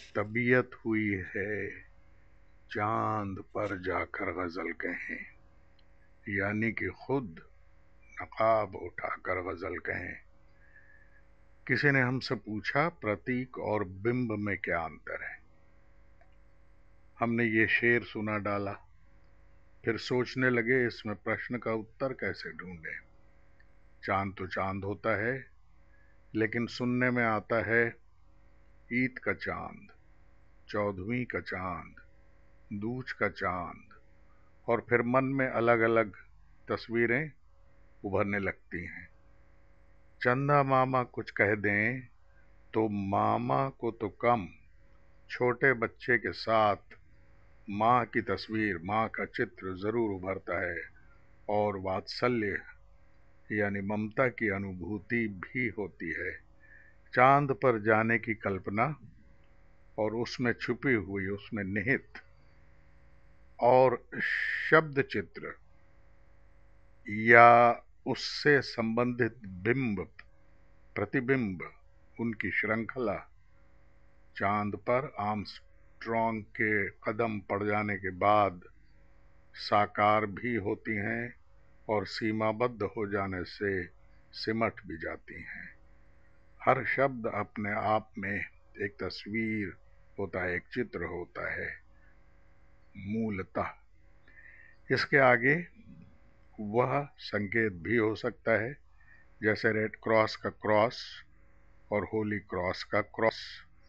तबीयत हुई है चांद पर जाकर गजल कहें, यानी कि खुद नकाब उठाकर गजल कहें। किसी ने हमसे पूछा प्रतीक और बिंब में क्या अंतर है। हमने ये शेर सुना डाला, फिर सोचने लगे इसमें प्रश्न का उत्तर कैसे ढूंढें। चांद तो चांद होता है, लेकिन सुनने में आता है ईद का चांद, चौदहवीं का चांद, दूज का चांद, और फिर मन में अलग अलग तस्वीरें उभरने लगती हैं। चंदा मामा कुछ कह दें तो मामा को तो कम, छोटे बच्चे के साथ माँ की तस्वीर, माँ का चित्र जरूर उभरता है, और वात्सल्य यानी ममता की अनुभूति भी होती है। चांद पर जाने की कल्पना और उसमें छुपी हुई, उसमें निहित और शब्द चित्र या उससे संबंधित बिंब, प्रतिबिंब, उनकी श्रृंखला चांद पर आर्मस्ट्रॉन्ग के कदम पड़ जाने के बाद साकार भी होती हैं और सीमाबद्ध हो जाने से सिमट भी जाती हैं। हर शब्द अपने आप में एक तस्वीर होता है, एक चित्र होता है मूलतः। इसके आगे वह संकेत भी हो सकता है, जैसे रेड क्रॉस का क्रॉस और होली क्रॉस का क्रॉस।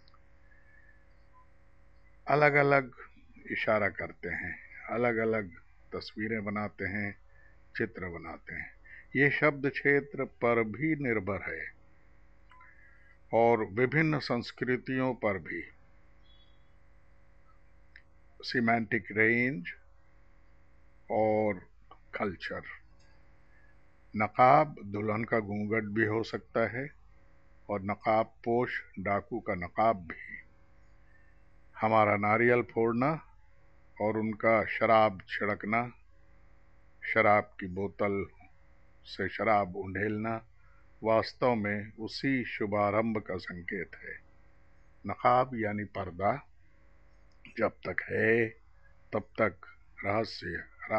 अलग अलग इशारा करते हैं, अलग अलग तस्वीरें बनाते हैं, चित्र बनाते हैं। ये शब्द क्षेत्र पर भी निर्भर है और विभिन्न संस्कृतियों पर भी। सिमेंटिक रेंज और कल्चर। नकाब दुल्हन का घूंघट भी हो सकता है और नकाब पोश डाकू का नकाब भी। हमारा नारियल फोड़ना और उनका शराब छिड़कना, शराब की बोतल से शराब उंडेलना, वास्तव में उसी शुभारंभ का संकेत है। नकाब यानी पर्दा जब तक है तब तक रहस्य,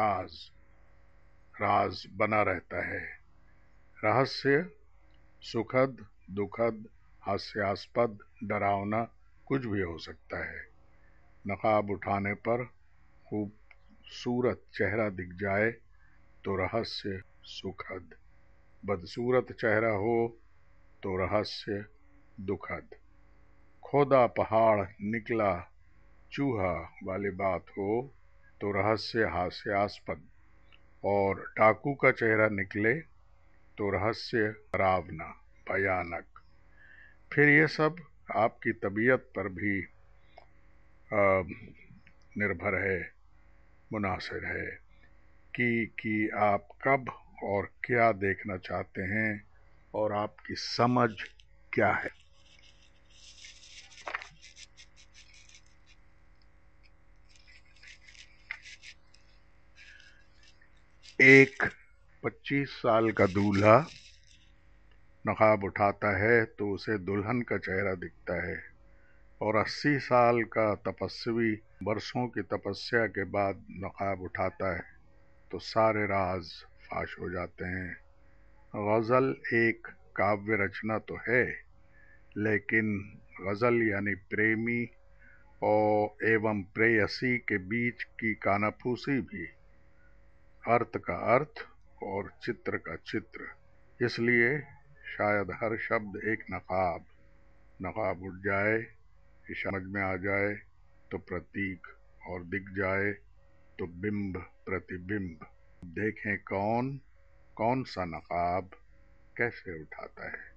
राज बना रहता है। रहस्य सुखद, दुखद, हास्यास्पद, डरावना कुछ भी हो सकता है। नकाब उठाने पर खूबसूरत चेहरा दिख जाए तो रहस्य सुखद, बदसूरत चेहरा हो तो रहस्य दुखद, खोदा पहाड़ निकला चूहा वाली बात हो तो रहस्य हास्यास्पद, और डाकू का चेहरा निकले तो रहस्य डरावना, भयानक। फिर ये सब आपकी तबीयत पर भी निर्भर है, मुनासिर है कि आप कब और क्या देखना चाहते हैं और आपकी समझ क्या है। एक 25 साल का दूल्हा नकाब उठाता है तो उसे दुल्हन का चेहरा दिखता है, और 80 साल का तपस्वी बरसों की तपस्या के बाद नकाब उठाता है तो सारे राज फाश हो जाते हैं। गज़ल एक काव्य रचना तो है, लेकिन गज़ल यानी प्रेमी और एवं प्रेयसी के बीच की कानाफूसी भी, अर्थ का अर्थ और चित्र का चित्र। इसलिए शायद हर शब्द एक नकाब उठ जाए, समझ में आ जाए तो प्रतीक, और दिख जाए तो बिंब प्रतिबिंब। देखें कौन सा नकाब कैसे उठाता है।